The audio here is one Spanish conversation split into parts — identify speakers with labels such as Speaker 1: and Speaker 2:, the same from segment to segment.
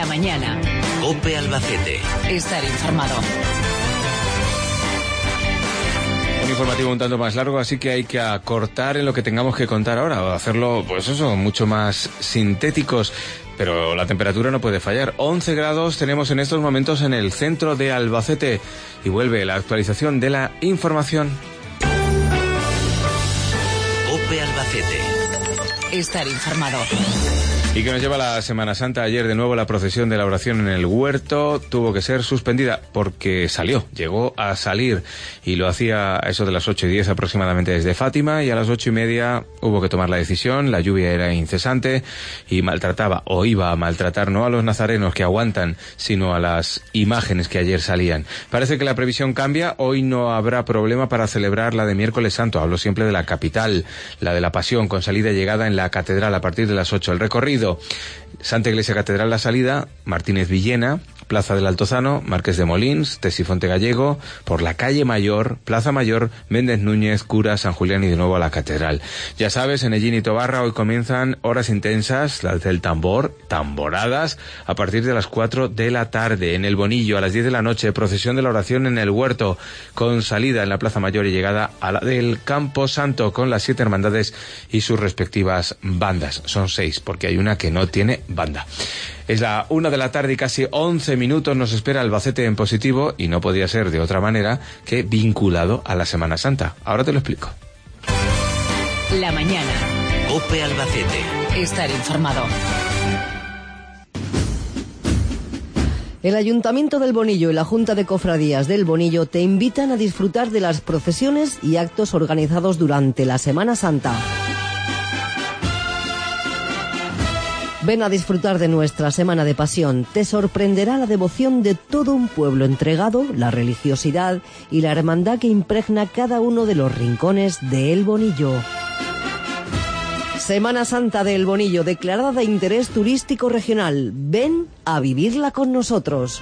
Speaker 1: La mañana.
Speaker 2: COPE Albacete.
Speaker 1: Estar informado.
Speaker 3: Un informativo un tanto más largo, así que hay que acortar en lo que tengamos que contar ahora, o hacerlo, pues eso, mucho más sintéticos. Pero la temperatura no puede fallar. 11 grados tenemos en estos momentos en el centro de Albacete. Y vuelve la actualización de la información.
Speaker 2: COPE Albacete.
Speaker 1: Estar informado.
Speaker 3: Y que nos lleva la Semana Santa. Ayer de nuevo la procesión de la oración en el huerto tuvo que ser suspendida porque llegó a salir y lo hacía a eso de las 8:10 aproximadamente desde Fátima, y a las 8:30 hubo que tomar la decisión. La lluvia era incesante y iba a maltratar no a los nazarenos que aguantan, sino a las imágenes que ayer salían. Parece que la previsión cambia. Hoy no habrá problema para celebrar la de Miércoles Santo. Hablo siempre de la capital, la de la Pasión, con salida y llegada en la catedral a partir de las 8. El recorrido: Santa Iglesia Catedral la salida, Martínez Villena, Plaza del Altozano, Marqués de Molins, Tesifonte Gallego, por la Calle Mayor, Plaza Mayor, Méndez Núñez, Cura, San Julián y de nuevo a la Catedral. Ya sabes, en Ellín y Tobarra hoy comienzan horas intensas, las del tambor, tamboradas, a partir de las 4 de la tarde. En el Bonillo, a las 10 de la noche, procesión de la oración en el huerto, con salida en la Plaza Mayor y llegada a la del Campo Santo, con las 7 hermandades y sus respectivas bandas. Son 6, porque hay una que no tiene banda. Es la 1 de la tarde y casi 11 minutos. Nos espera Albacete en positivo, y no podía ser de otra manera que vinculado a la Semana Santa. Ahora te lo explico.
Speaker 1: La mañana.
Speaker 2: COPE Albacete.
Speaker 1: Estar informado.
Speaker 4: El Ayuntamiento del Bonillo y la Junta de Cofradías del Bonillo te invitan a disfrutar de las procesiones y actos organizados durante la Semana Santa. Ven a disfrutar de nuestra Semana de Pasión. Te sorprenderá la devoción de todo un pueblo entregado, la religiosidad y la hermandad que impregna cada uno de los rincones de El Bonillo. Semana Santa de El Bonillo, declarada de interés turístico regional. Ven a vivirla con nosotros.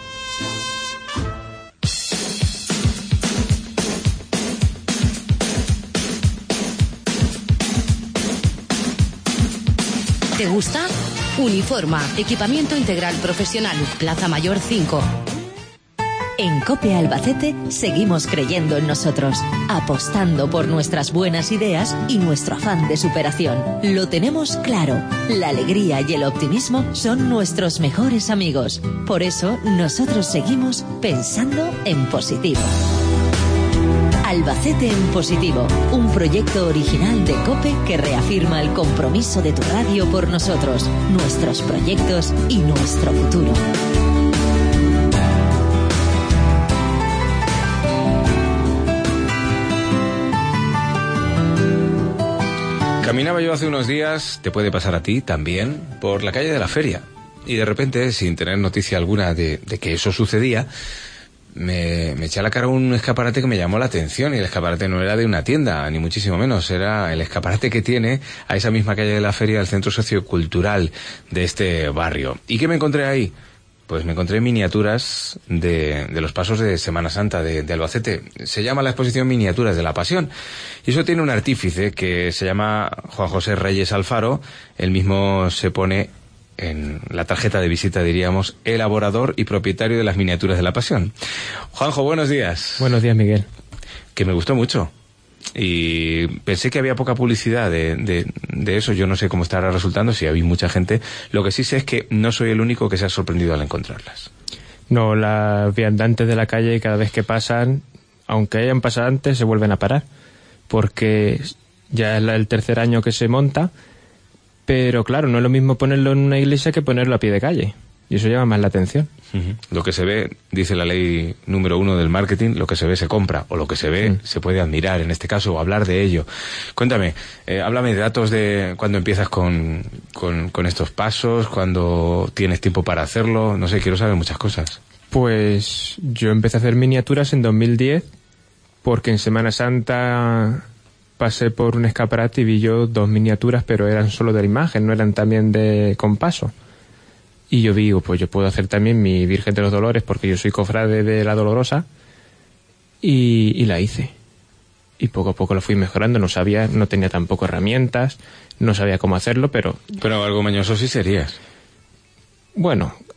Speaker 5: ¿Te gusta? Uniforma, equipamiento integral profesional, Plaza Mayor 5.
Speaker 6: En COPE Albacete seguimos creyendo en nosotros, apostando por nuestras buenas ideas y nuestro afán de superación. Lo tenemos claro, la alegría y el optimismo son nuestros mejores amigos. Por eso nosotros seguimos pensando en positivo. Albacete en positivo, un proyecto original de COPE que reafirma el compromiso de tu radio por nosotros, nuestros proyectos y nuestro futuro.
Speaker 3: Caminaba yo hace unos días, te puede pasar a ti también, por la calle de la Feria, y de repente, sin tener noticia alguna de que eso sucedía, me eché a la cara un escaparate que me llamó la atención. Y el escaparate no era de una tienda, ni muchísimo menos, era el escaparate que tiene a esa misma calle de la Feria el centro sociocultural de este barrio. ¿Y qué me encontré ahí? Pues me encontré miniaturas de los pasos de Semana Santa de Albacete. Se llama la exposición Miniaturas de la Pasión, y eso tiene un artífice que se llama Juan José Reyes Alfaro. Él mismo se pone en la tarjeta de visita, diríamos, elaborador y propietario de las miniaturas de la Pasión. Juanjo, buenos días.
Speaker 7: Buenos días, Miguel.
Speaker 3: Que me gustó mucho. Y pensé que había poca publicidad de eso. Yo no sé cómo estará resultando, si había mucha gente. Lo que sí sé es que no soy el único que se ha sorprendido al encontrarlas.
Speaker 7: No, las viandantes de la calle, cada vez que pasan, aunque hayan pasado antes, se vuelven a parar, porque ya es el tercer año que se monta. Pero claro, no es lo mismo ponerlo en una iglesia que ponerlo a pie de calle. Y eso llama más la atención.
Speaker 3: Uh-huh. Lo que se ve, dice la ley número 1 del marketing, lo que se ve se compra, o lo que se ve se puede admirar, en este caso, o hablar de ello. Cuéntame, háblame de datos de cuando empiezas con estos pasos, cuando tienes tiempo para hacerlo. No sé, quiero saber muchas cosas.
Speaker 7: Pues yo empecé a hacer miniaturas en 2010, porque en Semana Santa pasé por un escaparate y vi yo 2 miniaturas, pero eran solo de la imagen, no eran también con paso. Y yo digo, pues yo puedo hacer también mi Virgen de los Dolores, porque yo soy cofrade de la Dolorosa, y la hice. Y poco a poco lo fui mejorando. No tenía tampoco herramientas, no sabía cómo hacerlo, pero...
Speaker 3: Pero algo mañoso sí serías.
Speaker 7: Bueno,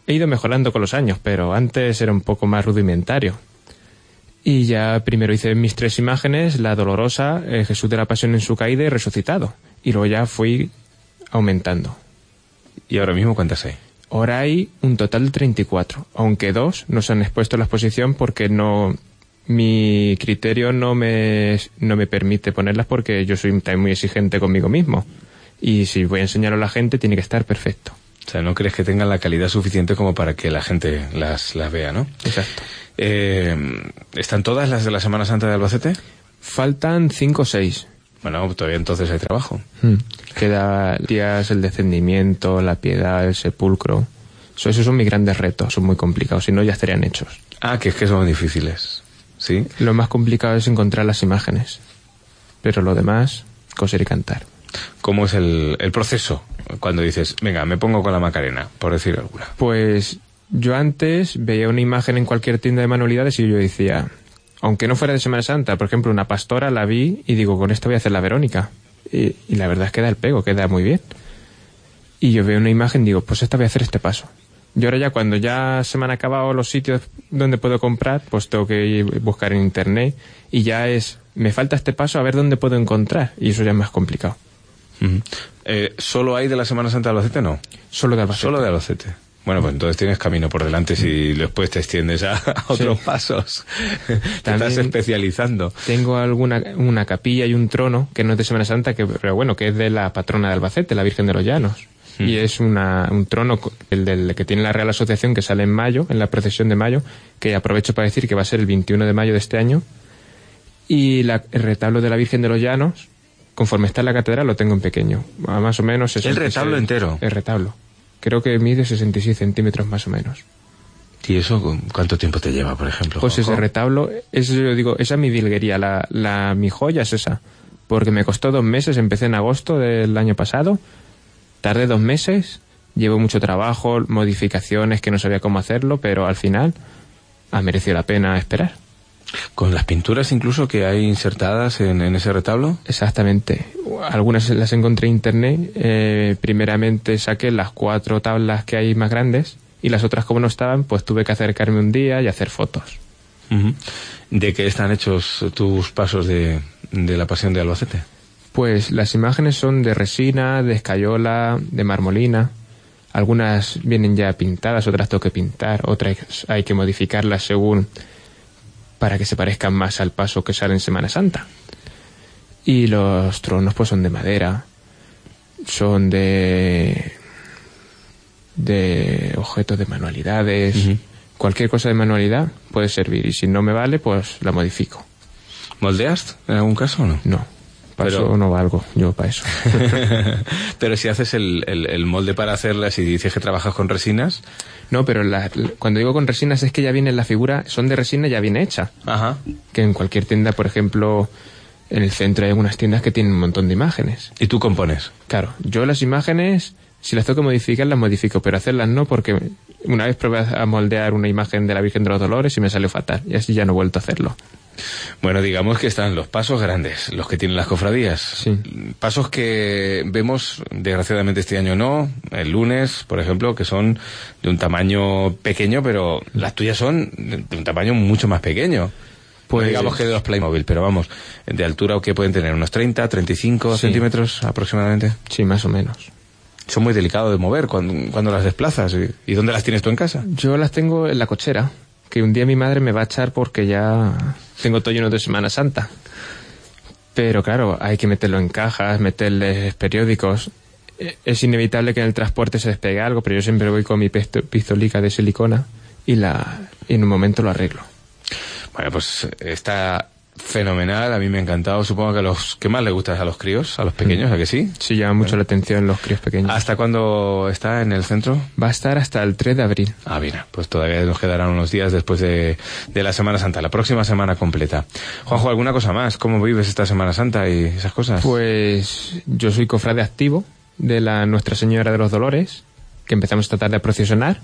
Speaker 7: he ido mejorando con los años, pero antes era un poco más rudimentario. Y ya primero hice mis 3 imágenes, la dolorosa, Jesús de la Pasión en su caída y resucitado. Y luego ya fui aumentando.
Speaker 3: ¿Y ahora mismo cuántas hay?
Speaker 7: Ahora hay un total de 34, aunque 2 no se han expuesto a la exposición porque mi criterio no me permite ponerlas porque yo soy también muy exigente conmigo mismo. Y si voy a enseñarlo a la gente, tiene que estar perfecto.
Speaker 3: O sea, ¿no crees que tengan la calidad suficiente como para que la gente las vea, no?
Speaker 7: Exacto.
Speaker 3: ¿Están todas las de la Semana Santa de Albacete?
Speaker 7: Faltan 5 o 6.
Speaker 3: Bueno, todavía entonces hay trabajo.
Speaker 7: Queda días, el descendimiento, la piedad, el sepulcro. Esos son mis grandes retos, son muy complicados, si no ya estarían hechos.
Speaker 3: Ah, que es que son difíciles, ¿sí?
Speaker 7: Lo más complicado es encontrar las imágenes, pero lo demás, coser y cantar.
Speaker 3: ¿Cómo es el proceso cuando dices, venga, me pongo con la Macarena, por decir alguna?
Speaker 7: Pues yo antes veía una imagen en cualquier tienda de manualidades y yo decía, aunque no fuera de Semana Santa, por ejemplo, una pastora la vi y digo, con esta voy a hacer la Verónica. Y la verdad es que da el pego, queda muy bien. Y yo veo una imagen y digo, pues esta voy a hacer este paso. Y ahora ya cuando ya se me han acabado los sitios donde puedo comprar, pues tengo que ir buscar en internet y ya me falta este paso a ver dónde puedo encontrar. Y eso ya es más complicado.
Speaker 3: ¿Solo hay de la Semana Santa de Albacete, no?
Speaker 7: Solo de Albacete.
Speaker 3: Solo de Albacete. Bueno, pues entonces tienes camino por delante si después te extiendes a otros pasos. Te estás especializando.
Speaker 7: Tengo una capilla y un trono que no es de Semana Santa, pero bueno, que es de la patrona de Albacete, la Virgen de los Llanos. Y es un trono, el del que tiene la Real Asociación, que sale en mayo, en la procesión de mayo, que aprovecho para decir que va a ser el 21 de mayo de este año. Y el retablo de la Virgen de los Llanos, conforme está en la catedral, lo tengo en pequeño. Más o menos...
Speaker 3: ¿El retablo entero?
Speaker 7: El retablo. Creo que mide 66 centímetros más o menos.
Speaker 3: ¿Y eso cuánto tiempo te lleva, por ejemplo?
Speaker 7: Pues
Speaker 3: Juanjo?
Speaker 7: ese retablo, yo digo, esa es mi virguería, mi joya es esa. Porque me costó 2 meses, empecé en agosto del año pasado, tardé 2 meses, llevo mucho trabajo, modificaciones que no sabía cómo hacerlo, pero al final ha merecido la pena esperar.
Speaker 3: ¿Con las pinturas incluso que hay insertadas en ese retablo?
Speaker 7: Exactamente. Algunas las encontré en internet. Primeramente saqué las 4 tablas que hay más grandes y las otras, como no estaban, pues tuve que acercarme un día y hacer fotos.
Speaker 3: ¿De qué están hechos tus pasos de la Pasión de Albacete?
Speaker 7: Pues las imágenes son de resina, de escayola, de marmolina. Algunas vienen ya pintadas, otras tengo que pintar, otras hay que modificarlas según para que se parezcan más al paso que sale en Semana Santa. Y los tronos pues son de madera, son de objetos de manualidades. Cualquier cosa de manualidad puede servir, y si no me vale, pues la modifico.
Speaker 3: ¿Moldeas en algún caso o no?
Speaker 7: No, para eso no valgo yo para eso.
Speaker 3: Pero si haces el molde para hacerlas y dices que trabajas con resinas...
Speaker 7: No, pero cuando digo con resinas es que ya viene la figura, son de resina ya viene hecha.
Speaker 3: Ajá.
Speaker 7: Que en cualquier tienda, por ejemplo, en el centro hay algunas tiendas que tienen un montón de imágenes.
Speaker 3: ¿Y tú compones?
Speaker 7: Claro, yo las imágenes, si las tengo que modificar, las modifico, pero hacerlas no, porque una vez probé a moldear una imagen de la Virgen de los Dolores y me salió fatal, y así ya no he vuelto a hacerlo.
Speaker 3: Bueno, digamos que están los pasos grandes, los que tienen las cofradías.
Speaker 7: Sí.
Speaker 3: Pasos que vemos, desgraciadamente este año no, el lunes, por ejemplo, que son de un tamaño pequeño, pero las tuyas son de un tamaño mucho más pequeño. Pues digamos que de los Playmobil, pero vamos, de altura, ¿qué pueden tener? ¿Unos 30, 35 centímetros aproximadamente?
Speaker 7: Sí, más o menos.
Speaker 3: Son muy delicados de mover cuando las desplazas. ¿Y dónde las tienes tú en casa?
Speaker 7: Yo las tengo en la cochera, que un día mi madre me va a echar porque ya tengo todo lleno de Semana Santa. Pero claro, hay que meterlo en cajas, meterles periódicos. Es inevitable que en el transporte se despegue algo, pero yo siempre voy con mi pistolica de silicona y en un momento lo arreglo.
Speaker 3: Bueno, pues está fenomenal, a mí me ha encantado. Supongo que a los que más les gusta es a los críos, a los pequeños, ¿a que sí?
Speaker 7: Sí, llama mucho la atención los críos pequeños.
Speaker 3: ¿Hasta cuándo está en el centro?
Speaker 7: Va a estar hasta el 3 de abril.
Speaker 3: Ah, mira, pues todavía nos quedarán unos días después de la Semana Santa, la próxima semana completa. Juanjo, ¿alguna cosa más? ¿Cómo vives esta Semana Santa y esas cosas?
Speaker 7: Pues yo soy cofrade activo de la Nuestra Señora de los Dolores, que empezamos esta tarde a procesionar,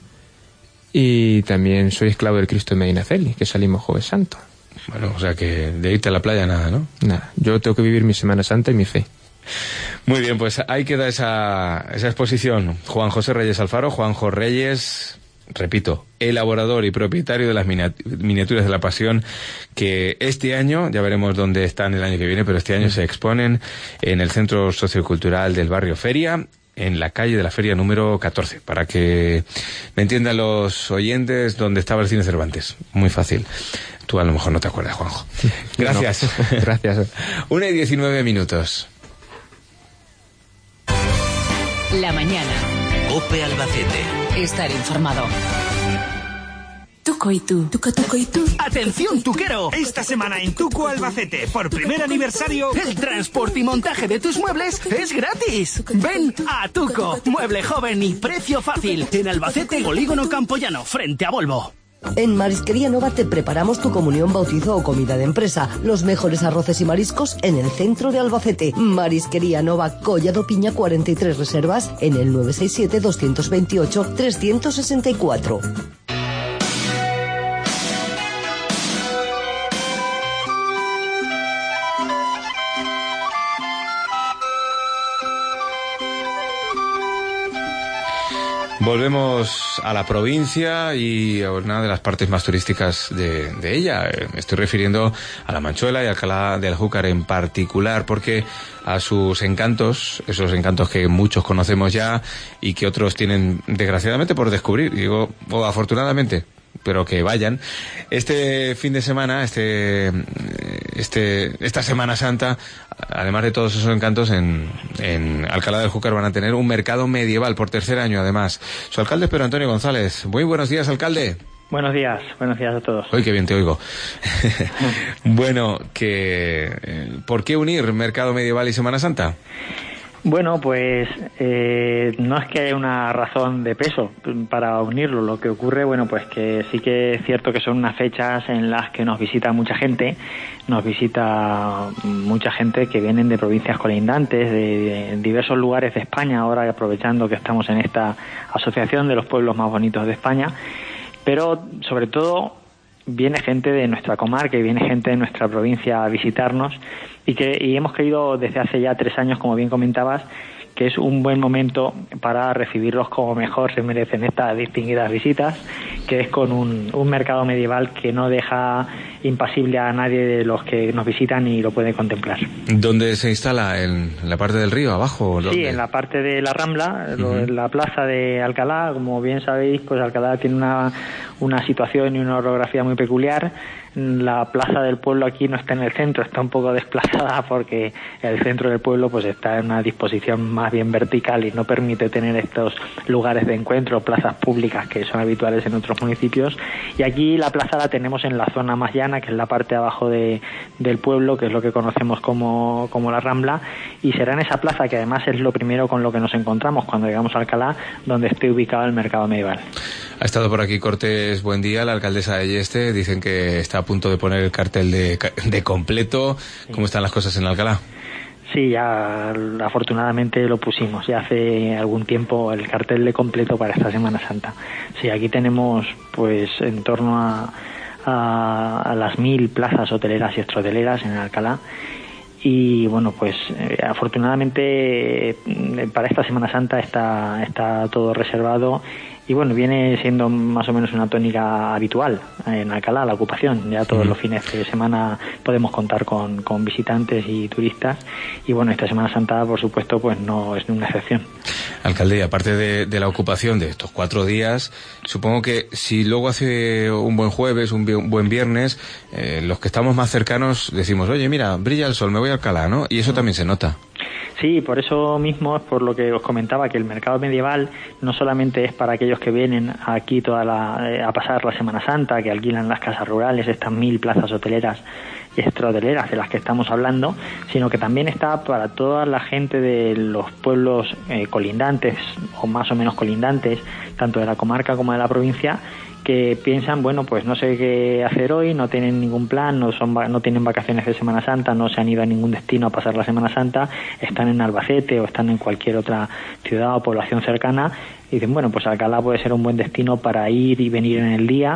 Speaker 7: y también soy esclavo del Cristo de Medinaceli, que salimos Jueves Santo.
Speaker 3: Bueno, o sea que de irte a la playa nada, ¿no?
Speaker 7: Nada, yo tengo que vivir mi Semana Santa y mi fe.
Speaker 3: Muy bien, pues ahí queda esa exposición. Juan José Reyes Alfaro, Juanjo Reyes, repito, elaborador y propietario de las miniaturas de la Pasión, que este año, ya veremos dónde están el año que viene, pero este año se exponen en el Centro Sociocultural del barrio Feria, en la calle de la Feria número 14, para que me entiendan los oyentes dónde estaba el Cine Cervantes. Muy fácil. Tú a lo mejor no te acuerdas, Juanjo. Gracias.
Speaker 7: No, gracias.
Speaker 3: 1:19.
Speaker 1: La mañana.
Speaker 2: COPE Albacete.
Speaker 1: Estar informado.
Speaker 8: Tuco y tú, tuco, tuco y tú.
Speaker 9: ¡Atención, tuquero! Esta semana en Tuco Albacete, por primer aniversario, el transporte y montaje de tus muebles es gratis. Ven a Tuco, mueble joven y precio fácil. En Albacete, Polígono Campoyano, frente a Volvo.
Speaker 4: En Marisquería Nova te preparamos tu comunión, bautizo o comida de empresa. Los mejores arroces y mariscos en el centro de Albacete. Marisquería Nova, Collado Piña 43, reservas en el 967 228 364.
Speaker 3: Volvemos a la provincia y a una de las partes más turísticas de ella. Me estoy refiriendo a La Manchuela y a Alcalá de Aljucar en particular, porque a sus encantos, esos encantos que muchos conocemos ya y que otros tienen desgraciadamente por descubrir, digo, o afortunadamente, pero que vayan. Este fin de semana, esta Semana Santa, además de todos esos encantos, en Alcalá del Júcar van a tener un mercado medieval por tercer año, además. Su alcalde es Pedro Antonio González. Muy buenos días, alcalde.
Speaker 10: Buenos días a todos.
Speaker 3: Uy, qué bien te oigo. Bueno, ¿por qué unir mercado medieval y Semana Santa?
Speaker 10: Bueno, pues no es que haya una razón de peso para unirlo. Lo que ocurre, bueno, pues que sí que es cierto que son unas fechas en las que nos visita mucha gente que vienen de provincias colindantes, de diversos lugares de España, ahora aprovechando que estamos en esta asociación de los pueblos más bonitos de España, pero sobre todo viene gente de nuestra comarca y viene gente de nuestra provincia a visitarnos y hemos creído desde hace ya 3 años, como bien comentabas, que es un buen momento para recibirlos como mejor se merecen estas distinguidas visitas, que es con un mercado medieval que no deja impasible a nadie de los que nos visitan y lo pueden contemplar.
Speaker 3: ¿Dónde se instala? ¿En la parte del río, abajo?
Speaker 10: Sí, en la parte de la Rambla, en la plaza de Alcalá. Como bien sabéis, pues Alcalá tiene una situación y una orografía muy peculiar. La plaza del pueblo aquí no está en el centro, está un poco desplazada porque el centro del pueblo pues está en una disposición más bien vertical y no permite tener estos lugares de encuentro, plazas públicas que son habituales en otros municipios. Y aquí la plaza la tenemos en la zona más llana, que es la parte de abajo del pueblo, que es lo que conocemos como la Rambla, y será en esa plaza, que además es lo primero con lo que nos encontramos cuando llegamos a Alcalá, donde esté ubicado el mercado medieval.
Speaker 3: Ha estado por aquí Cortés Buendía, la alcaldesa de Yeste. Dicen que está a punto de poner el cartel de completo. ¿Cómo están las cosas en Alcalá?
Speaker 10: Sí, ya afortunadamente lo pusimos ya hace algún tiempo, el cartel de completo para esta Semana Santa. Sí, aquí tenemos pues en torno a las 1000 plazas hoteleras y extrahoteleras en Alcalá. Y bueno, pues afortunadamente para esta Semana Santa está todo reservado. Y bueno, viene siendo más o menos una tónica habitual en Alcalá, la ocupación. Ya todos los fines de semana podemos contar con visitantes y turistas. Y bueno, esta Semana Santa, por supuesto, pues no es una excepción.
Speaker 3: Alcalde, aparte de la ocupación de estos 4 días, supongo que si luego hace un buen jueves, un buen viernes, los que estamos más cercanos decimos, oye, mira, brilla el sol, me voy a Alcalá, ¿no? Y eso también se nota.
Speaker 10: Sí, por eso mismo es por lo que os comentaba, que el mercado medieval no solamente es para aquellos que vienen aquí a pasar la Semana Santa, que alquilan las casas rurales, estas 1000 plazas hoteleras y extrahoteleras de las que estamos hablando, sino que también está para toda la gente de los pueblos colindantes o más o menos colindantes, tanto de la comarca como de la provincia, que piensan, bueno, pues no sé qué hacer hoy, no tienen ningún plan, no tienen vacaciones de Semana Santa, no se han ido a ningún destino a pasar la Semana Santa, están en Albacete o están en cualquier otra ciudad o población cercana y dicen, bueno, pues Alcalá puede ser un buen destino para ir y venir en el día,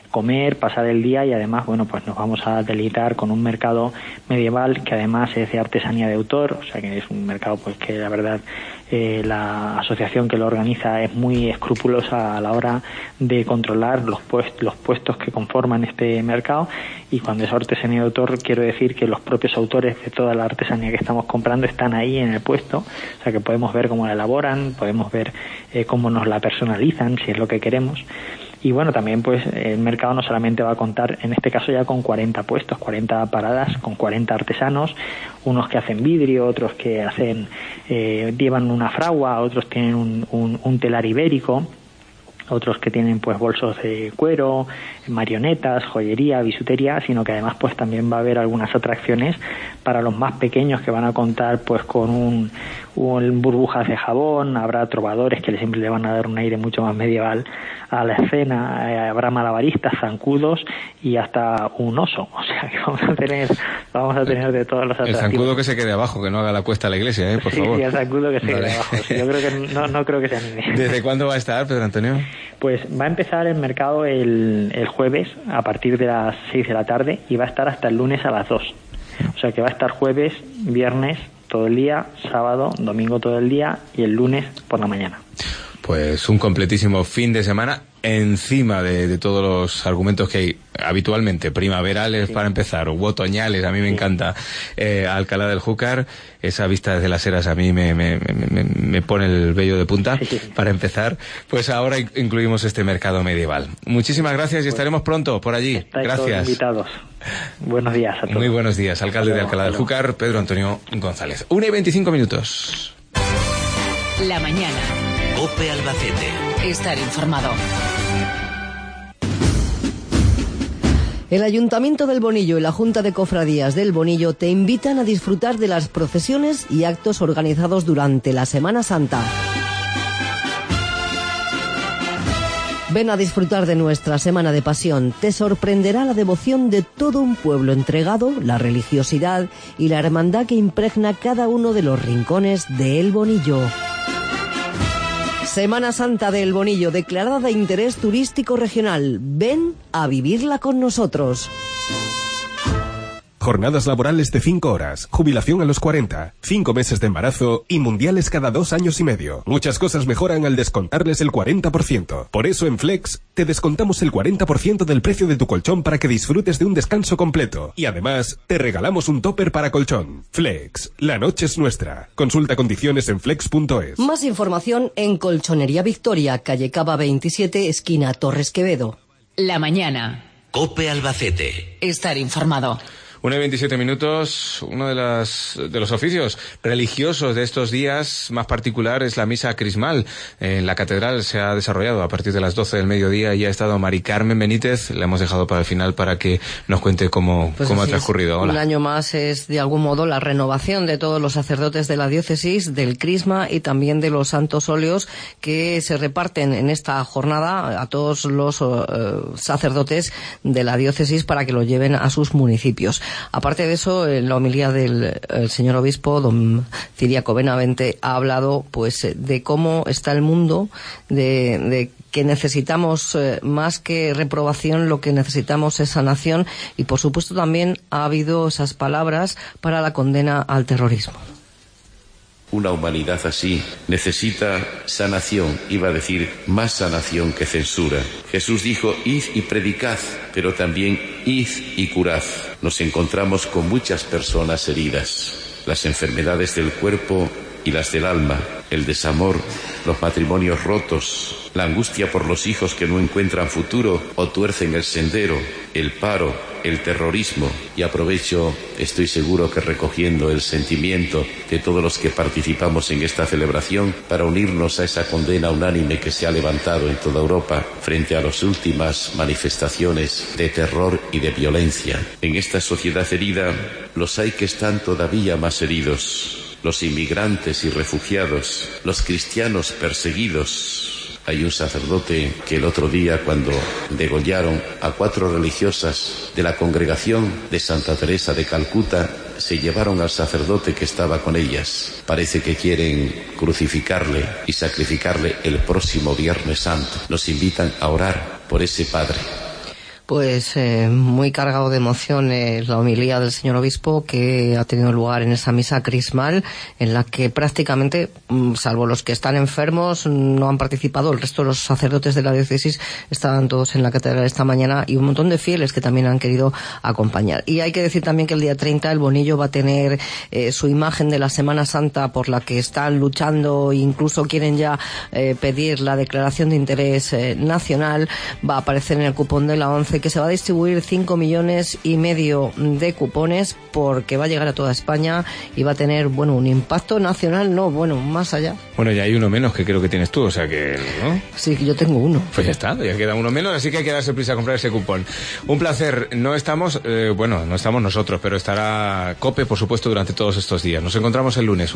Speaker 10: comer, pasar el día y además, bueno, pues nos vamos a deleitar con un mercado medieval que además es de artesanía de autor, o sea que es un mercado pues que la verdad la asociación que lo organiza es muy escrupulosa a la hora de controlar los puestos que conforman este mercado, y cuando es artesanía de autor quiero decir que los propios autores de toda la artesanía que estamos comprando están ahí en el puesto, o sea que podemos ver cómo la elaboran, podemos ver cómo nos la personalizan si es lo que queremos. Y bueno, también pues el mercado no solamente va a contar, en este caso ya con 40 puestos, 40 paradas, con 40 artesanos, unos que hacen vidrio, otros que hacen llevan una fragua, otros tienen un telar ibérico, otros que tienen pues bolsos de cuero, marionetas, joyería, bisutería, sino que además pues también va a haber algunas atracciones para los más pequeños que van a contar pues con burbujas de jabón, habrá trovadores que siempre le van a dar un aire mucho más medieval a la escena, habrá malabaristas, zancudos y hasta un oso, o sea que vamos a tener de todos los atractivos.
Speaker 3: El zancudo que se quede abajo, que no haga la cuesta a la iglesia, por favor.
Speaker 10: Sí, el zancudo que se quede abajo, sí, yo creo que no creo que se anime.
Speaker 3: ¿Desde cuándo va a estar, Pedro Antonio?
Speaker 10: Pues va a empezar el mercado el jueves a partir de las 6 de la tarde y va a estar hasta el lunes a las 2. O sea que va a estar jueves, viernes todo el día, sábado, domingo todo el día y el lunes por la mañana.
Speaker 3: Pues un completísimo fin de semana encima de todos los argumentos que hay habitualmente, primaverales sí. Para empezar, u otoñales, a mí me encanta Alcalá del Júcar, esa vista desde las Heras a mí me pone el vello de punta, para empezar, pues ahora incluimos este mercado medieval. Muchísimas gracias y estaremos pronto por allí. Gracias.
Speaker 10: Todos invitados. Buenos días a todos.
Speaker 3: Muy buenos días, alcalde de Alcalá del Júcar, Pedro Antonio González. 1:25.
Speaker 1: La mañana.
Speaker 2: COPE Albacete.
Speaker 1: Estar informado.
Speaker 4: El Ayuntamiento del Bonillo y la Junta de Cofradías del Bonillo te invitan a disfrutar de las procesiones y actos organizados durante la Semana Santa. Ven a disfrutar de nuestra Semana de Pasión. Te sorprenderá la devoción de todo un pueblo entregado, la religiosidad y la hermandad que impregna cada uno de los rincones de El Bonillo. Semana Santa de El Bonillo, declarada de interés turístico regional. Ven a vivirla con nosotros.
Speaker 8: Jornadas laborales de 5 horas, jubilación a los 40, 5 meses de embarazo y mundiales cada 2 años y medio. Muchas cosas mejoran al descontarles el 40%. Por eso en Flex te descontamos el 40% del precio de tu colchón para que disfrutes de un descanso completo. Y además te regalamos un topper para colchón. Flex, la noche es nuestra. Consulta condiciones en flex.es.
Speaker 4: Más información en Colchonería Victoria, calle Cava 27, esquina Torres Quevedo.
Speaker 1: La mañana.
Speaker 2: COPE Albacete.
Speaker 1: Estar informado.
Speaker 3: 1:27. Uno de los oficios religiosos de estos días más particular es la misa crismal. En la catedral se ha desarrollado a partir de las 12 del mediodía y ha estado Mari Carmen Benítez. La hemos dejado para el final para que nos cuente cómo ha transcurrido. Hola.
Speaker 4: Un año más es de algún modo la renovación de todos los sacerdotes de la diócesis, del crisma y también de los santos óleos que se reparten en esta jornada a todos los sacerdotes de la diócesis para que lo lleven a sus municipios. Aparte de eso, en la homilía del señor obispo, don Ciriaco Benavente, ha hablado pues de cómo está el mundo, de que necesitamos más que reprobación, lo que necesitamos es sanación, y por supuesto también ha habido esas palabras para la condena al terrorismo.
Speaker 11: Una humanidad así necesita sanación, iba a decir más sanación que censura. Jesús dijo, id y predicad, pero también id y curad. Nos encontramos con muchas personas heridas, las enfermedades del cuerpo y las del alma, el desamor, los matrimonios rotos, la angustia por los hijos que no encuentran futuro o tuercen el sendero, el paro, el terrorismo. Y aprovecho, estoy seguro que recogiendo el sentimiento de todos los que participamos en esta celebración para unirnos a esa condena unánime que se ha levantado en toda Europa frente a las últimas manifestaciones de terror y de violencia. En esta sociedad herida, los hay que están todavía más heridos. Los inmigrantes y refugiados, los cristianos perseguidos. Hay un sacerdote que el otro día, cuando degollaron a 4 religiosas de la congregación de Santa Teresa de Calcuta, se llevaron al sacerdote que estaba con ellas. Parece que quieren crucificarle y sacrificarle el próximo Viernes Santo. Nos invitan a orar por ese padre.
Speaker 4: Pues muy cargado de emociones la homilía del señor obispo que ha tenido lugar en esa misa crismal, en la que prácticamente, salvo los que están enfermos, no han participado. El resto de los sacerdotes de la diócesis estaban todos en la catedral esta mañana, y un montón de fieles que también han querido acompañar. Y hay que decir también que el día 30 el Bonillo va a tener su imagen de la Semana Santa, por la que están luchando, incluso quieren ya pedir la declaración de interés nacional. Va a aparecer en el cupón de la ONCE, que se va a distribuir 5,5 millones de cupones, porque va a llegar a toda España y va a tener, bueno, un impacto nacional, más allá.
Speaker 3: Bueno, ya hay uno menos que creo que tienes tú, o sea que, ¿no?
Speaker 4: Sí, yo tengo uno.
Speaker 3: Pues ya está, ya queda uno menos, así que hay que darse prisa a comprar ese cupón. Un placer. No estamos nosotros, pero estará COPE, por supuesto, durante todos estos días. Nos encontramos el lunes.